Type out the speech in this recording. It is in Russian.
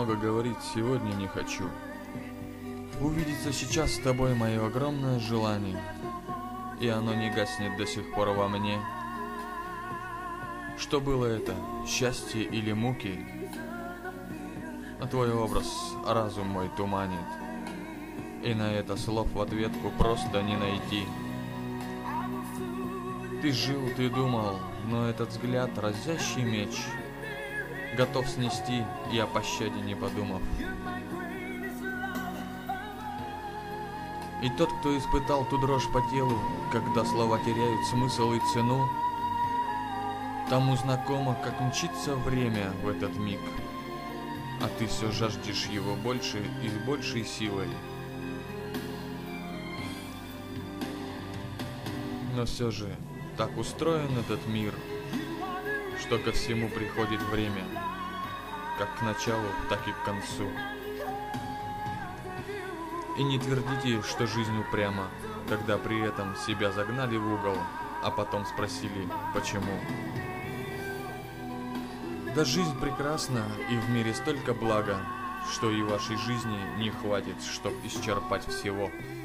много говорить сегодня не хочу. Увидеться сейчас с тобой мое огромное желание, и оно не гаснет до сих пор во мне. Что было это, счастье или муки? А твой образ разум мой туманит, и на это слов в ответку просто не найти. Ты жил, ты думал, но этот взгляд разящий меч готов снести, я о пощаде не подумав. И тот, кто испытал ту дрожь по телу, когда слова теряют смысл и цену, тому знакомо, как мчится время в этот миг, а ты все жаждешь его больше и с большей силой. Но все же так устроен этот мир, что ко всему приходит время, как к началу, так и к концу. И не твердите, что жизнь упряма, когда при этом себя загнали в угол, а потом спросили, почему. Да жизнь прекрасна, и в мире столько блага, что и вашей жизни не хватит, чтоб исчерпать всего.